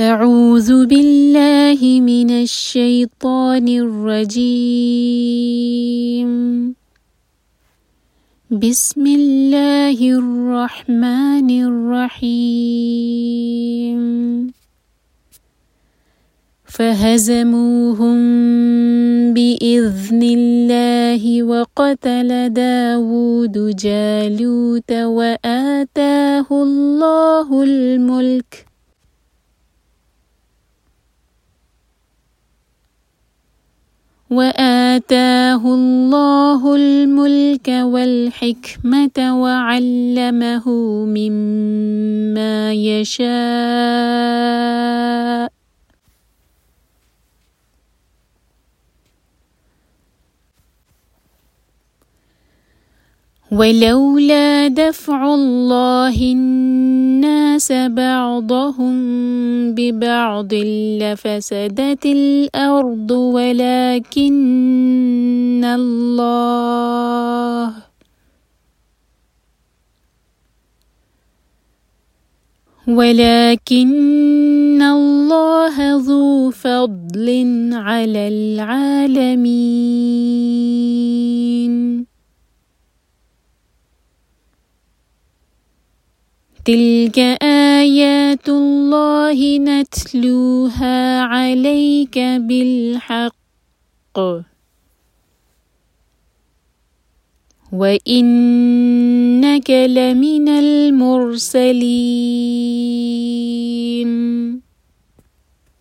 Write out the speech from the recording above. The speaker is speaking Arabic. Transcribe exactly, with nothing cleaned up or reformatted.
أعوذ بالله من الشيطان الرجيم. بسم الله الرحمن الرحيم. فهزموهم بإذن الله وقتل داود جالوت وآتاه الله الملك وآتاه الله الملك والحكمة وعلمه مما يشاء ولولا دفع الله الناس بعضهم ببعض لفسدت الأرض ولكن الله ولكن الله ذو فضل على العالمين. تلك آيات الله نتلوها عليك بالحق وإنك لمن المرسلين.